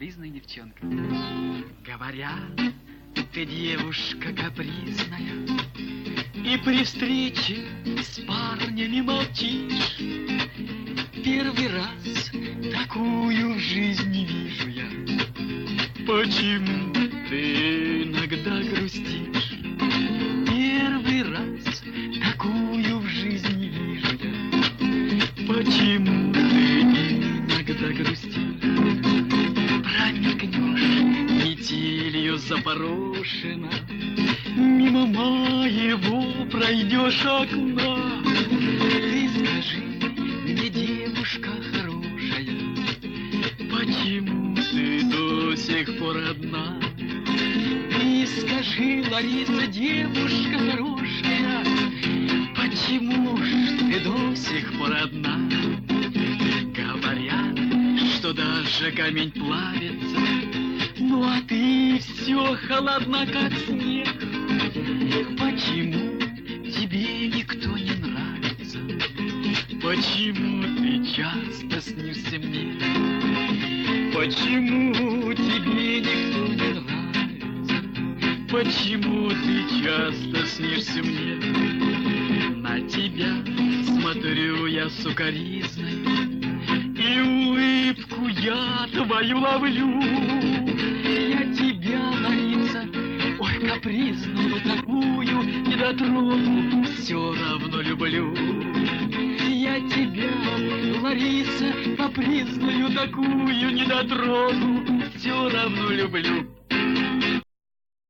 капризная девчонка. Говорят, ты девушка капризная, и при встрече с парнями молчишь. Первый раз такую в жизни вижу я. Почему ты иногда грустишь? Первый раз такую в жизни вижу я. Почему ты иногда грустишь? Промелькнешь метелью запорошена, мимо моего пройдешь окна. Ты скажи мне, девушка хорошая, почему ты до сих пор одна? Ты скажи, Лариса, девушка хорошая, почему ж ты до сих пор одна? Говорят, что даже камень плавится, ну а ты все холодна, как снег. Почему тебе никто не нравится? Почему ты часто снишься мне? Почему тебе никто не нравится? Почему ты часто снишься мне? На тебя смотрю я сукоризной, и улыбку я твою ловлю. Я тебя, Лариса, ой, капризную такую недотрогу, все равно люблю. Я тебя, Лариса, капризную такую недотрогу, все равно люблю.